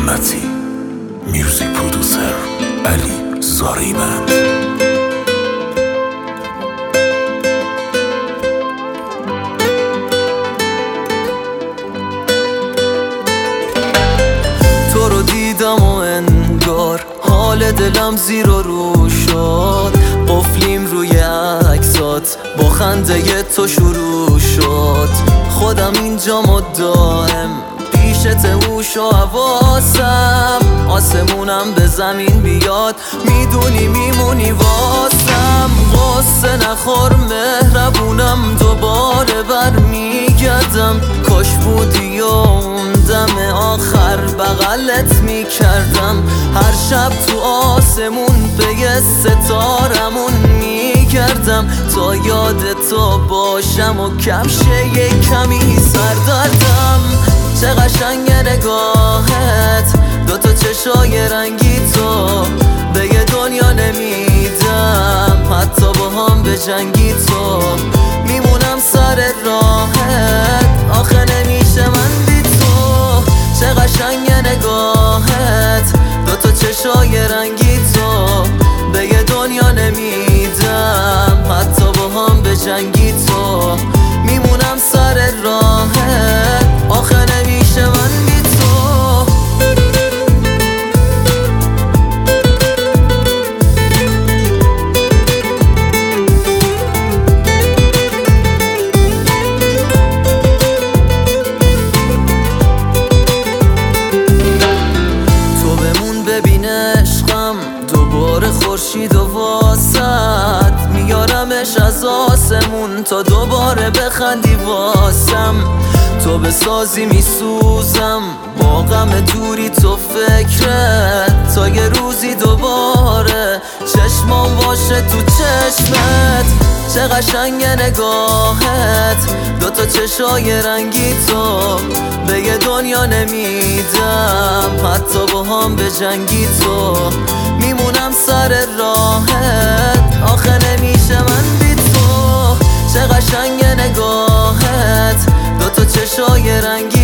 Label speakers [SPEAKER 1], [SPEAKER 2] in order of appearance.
[SPEAKER 1] محمدی، میوزیک پرودوسر علی زاریبند.
[SPEAKER 2] تو رو دیدم و انگار حال دلم زیر و رو شد، قفلیم روی عکسات با خنده تو شروع شد. خودم اینجام و دائم پیشت هوش و حواسم، آسمونم به زمین بیاد میدونی میمونی واسم. غصه نخور مهربونم، دوباره برمیگردم. کاش بودی و اون دم آخر بغلت میکردم. هر شب تو آسمون به یه ستارمون میگردم تا یاد تو باشم و کمشه یه کمی سردردم. چه قشنگ نگاهت، دوتا چشای رنگی تو به یه دنیا نمیدم. حتی با هم به جنگی تو میمونم سر راهت، آخه نمیشه من بی تو. چه قشنگ نگاهت، دوتا چشای رنگی تو به یه دنیا نمیدم. حتی با هم به جنگی تو میمونم سر راهت، آخه نمیشه من بی تو. تو بمون ببین عشقم، دوباره خورشید و واسط میارمش از آسمون تا دوباره بخندی واسم. تو بسازی میسوزم با غم دوری، تو فکرت تا یه روزی دوباره چشمام باشه تو چشمت. چه قشنگ نگاهت، دوتا چشای رنگی تو به یه دنیا نمیدم. حتی با هم به جنگی تو میمونم سر راهت، آخه نمیشه من بی تو. چه قشنگ نگاهت، دوتا چشای رنگی